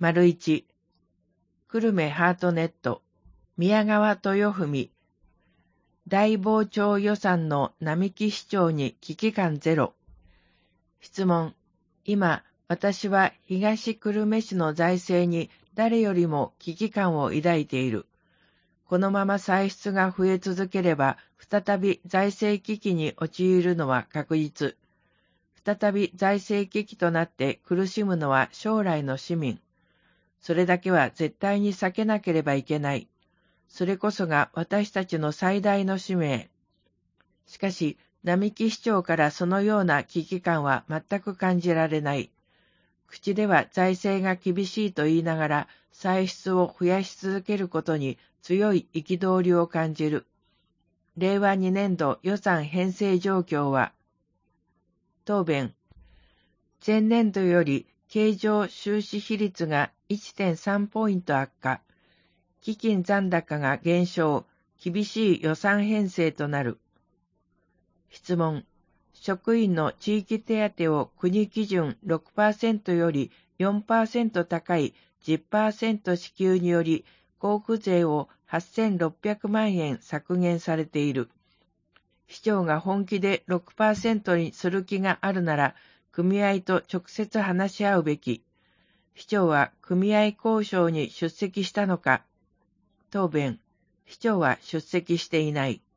1、久留米ハートネット、宮川豊文、大傍聴予算の並木市長に危機感ゼロ。質問。今、私は東久留米市の財政に誰よりも危機感を抱いている。このまま歳出が増え続ければ、再び財政危機に陥るのは確実。再び財政危機となって苦しむのは将来の市民。それだけは絶対に避けなければいけない。それこそが私たちの最大の使命。しかし、並木市長からそのような危機感は全く感じられない。口では財政が厳しいと言いながら、歳出を増やし続けることに強い憤りを感じる。令和2年度予算編成状況は、答弁。前年度より経常収支比率が 1.3 ポイント悪化。基金残高が減少、厳しい予算編成となる。質問。職員の地域手当を国基準 6% より 4% 高い 10% 支給により、交付税を8600万円削減されている。市長が本気で 6% にする気があるなら、組合と直接話し合うべき。市長は組合交渉に出席したのか。答弁。市長は出席していない。